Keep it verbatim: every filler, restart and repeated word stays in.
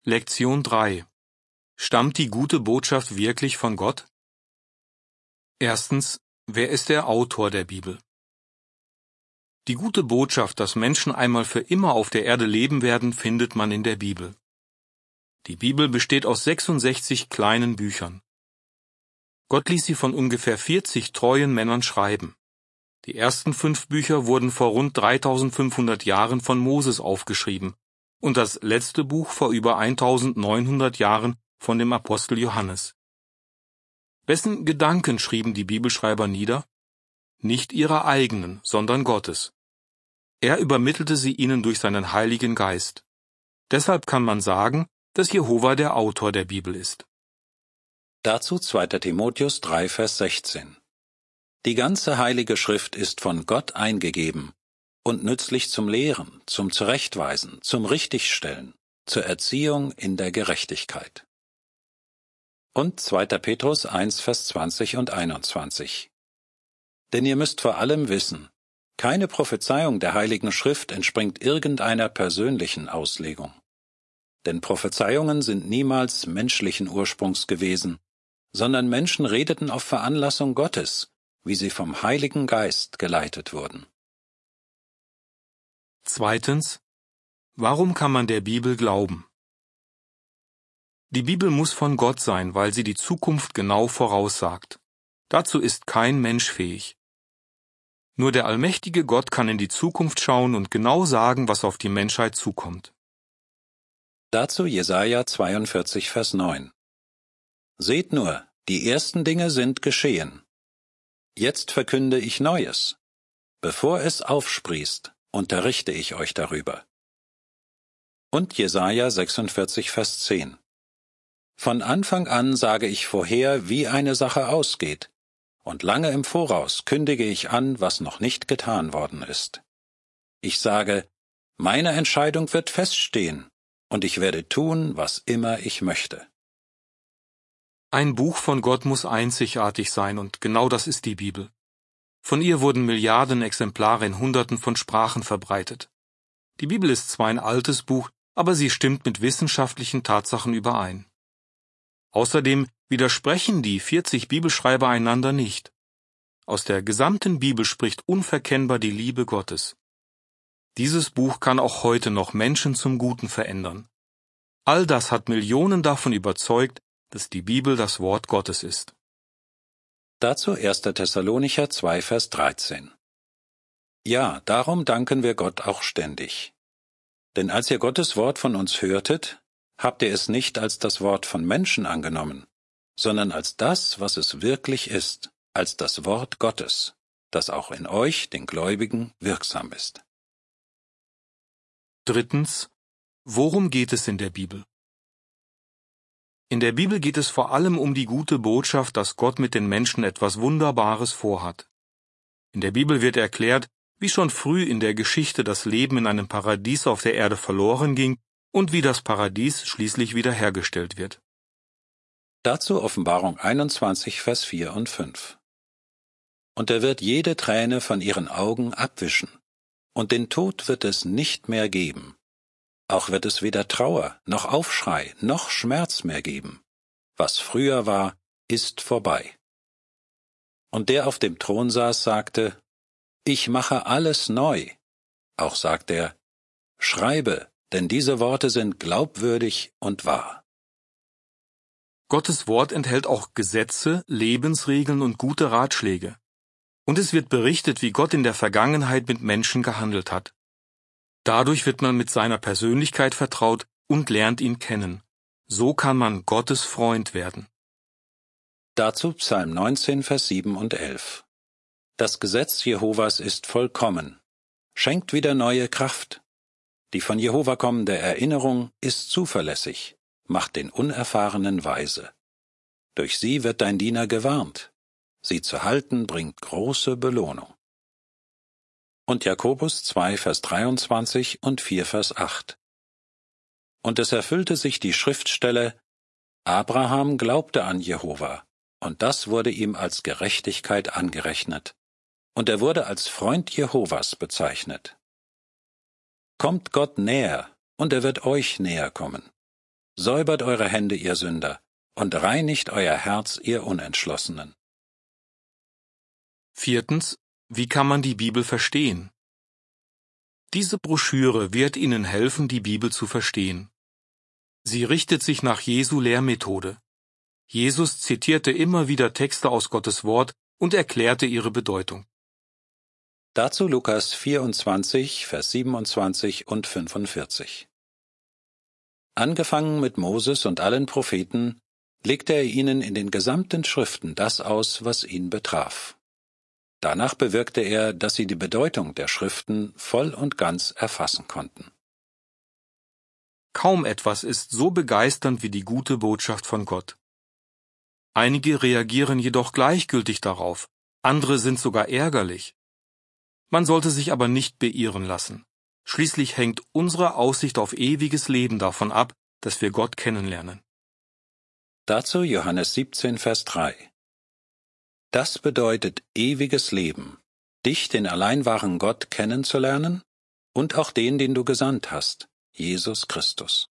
Lektion drei. Stammt die gute Botschaft wirklich von Gott? Erstens, wer ist der Autor der Bibel? Die gute Botschaft, dass Menschen einmal für immer auf der Erde leben werden, findet man in der Bibel. Die Bibel besteht aus sechsundsechzig kleinen Büchern. Gott ließ sie von ungefähr vierzig treuen Männern schreiben. Die ersten fünf Bücher wurden vor rund dreitausendfünfhundert Jahren von Moses aufgeschrieben und das letzte Buch vor über eintausendneunhundert Jahren von dem Apostel Johannes. Wessen Gedanken schrieben die Bibelschreiber nieder? Nicht ihre eigenen, sondern Gottes. Er übermittelte sie ihnen durch seinen Heiligen Geist. Deshalb kann man sagen, dass Jehova der Autor der Bibel ist. Dazu zweiter Timotheus drei, Vers sechzehn. Die ganze Heilige Schrift ist von Gott eingegeben und nützlich zum Lehren, zum Zurechtweisen, zum Richtigstellen, zur Erziehung in der Gerechtigkeit. Und zweiter Petrus eins, Vers zwanzig und einundzwanzig. Denn ihr müsst vor allem wissen, keine Prophezeiung der Heiligen Schrift entspringt irgendeiner persönlichen Auslegung. Denn Prophezeiungen sind niemals menschlichen Ursprungs gewesen, sondern Menschen redeten auf Veranlassung Gottes, wie sie vom Heiligen Geist geleitet wurden. Zweitens, warum kann man der Bibel glauben? Die Bibel muss von Gott sein, weil sie die Zukunft genau voraussagt. Dazu ist kein Mensch fähig. Nur der allmächtige Gott kann in die Zukunft schauen und genau sagen, was auf die Menschheit zukommt. Dazu Jesaja zweiundvierzig, Vers neun. Seht nur, die ersten Dinge sind geschehen. Jetzt verkünde ich Neues. Bevor es aufsprießt, unterrichte ich euch darüber. Und Jesaja sechsundvierzig, Vers zehn. Von Anfang an sage ich vorher, wie eine Sache ausgeht, und lange im Voraus kündige ich an, was noch nicht getan worden ist. Ich sage, meine Entscheidung wird feststehen, und ich werde tun, was immer ich möchte. Ein Buch von Gott muss einzigartig sein, und genau das ist die Bibel. Von ihr wurden Milliarden Exemplare in Hunderten von Sprachen verbreitet. Die Bibel ist zwar ein altes Buch, aber sie stimmt mit wissenschaftlichen Tatsachen überein. Außerdem widersprechen die vierzig Bibelschreiber einander nicht. Aus der gesamten Bibel spricht unverkennbar die Liebe Gottes. Dieses Buch kann auch heute noch Menschen zum Guten verändern. All das hat Millionen davon überzeugt, dass die Bibel das Wort Gottes ist. Dazu erster Thessalonicher zwei, Vers dreizehn. Ja, darum danken wir Gott auch ständig. Denn als ihr Gottes Wort von uns hörtet, habt ihr es nicht als das Wort von Menschen angenommen, sondern als das, was es wirklich ist, als das Wort Gottes, das auch in euch, den Gläubigen, wirksam ist. Drittens, worum geht es in der Bibel? In der Bibel geht es vor allem um die gute Botschaft, dass Gott mit den Menschen etwas Wunderbares vorhat. In der Bibel wird erklärt, wie schon früh in der Geschichte das Leben in einem Paradies auf der Erde verloren ging und wie das Paradies schließlich wiederhergestellt wird. Dazu Offenbarung einundzwanzig, Vers vier und fünf. Und er wird jede Träne von ihren Augen abwischen, und den Tod wird es nicht mehr geben. Auch wird es weder Trauer, noch Aufschrei, noch Schmerz mehr geben. Was früher war, ist vorbei. Und der auf dem Thron saß, sagte, ich mache alles neu. Auch sagt er, schreibe, denn diese Worte sind glaubwürdig und wahr. Gottes Wort enthält auch Gesetze, Lebensregeln und gute Ratschläge. Und es wird berichtet, wie Gott in der Vergangenheit mit Menschen gehandelt hat. Dadurch wird man mit seiner Persönlichkeit vertraut und lernt ihn kennen. So kann man Gottes Freund werden. Dazu Psalm neunzehn, Vers sieben und elf. Das Gesetz Jehovas ist vollkommen, schenkt wieder neue Kraft. Die von Jehova kommende Erinnerung ist zuverlässig, macht den Unerfahrenen weise. Durch sie wird dein Diener gewarnt. Sie zu halten bringt große Belohnung. Und Jakobus zwei, Vers dreiundzwanzig und vier, Vers acht. Und es erfüllte sich die Schriftstelle, Abraham glaubte an Jehova, und das wurde ihm als Gerechtigkeit angerechnet, und er wurde als Freund Jehovas bezeichnet. Kommt Gott näher, und er wird euch näher kommen. Säubert eure Hände, ihr Sünder, und reinigt euer Herz, ihr Unentschlossenen. Viertens. Wie kann man die Bibel verstehen? Diese Broschüre wird Ihnen helfen, die Bibel zu verstehen. Sie richtet sich nach Jesu Lehrmethode. Jesus zitierte immer wieder Texte aus Gottes Wort und erklärte ihre Bedeutung. Dazu Lukas vierundzwanzig, Vers siebenundzwanzig und fünfundvierzig. Angefangen mit Moses und allen Propheten, legte er ihnen in den gesamten Schriften das aus, was ihn betraf. Danach bewirkte er, dass sie die Bedeutung der Schriften voll und ganz erfassen konnten. Kaum etwas ist so begeisternd wie die gute Botschaft von Gott. Einige reagieren jedoch gleichgültig darauf, andere sind sogar ärgerlich. Man sollte sich aber nicht beirren lassen. Schließlich hängt unsere Aussicht auf ewiges Leben davon ab, dass wir Gott kennenlernen. Dazu Johannes siebzehn, Vers drei. Das bedeutet ewiges Leben, dich, den allein wahren Gott, kennenzulernen und auch den, den du gesandt hast, Jesus Christus.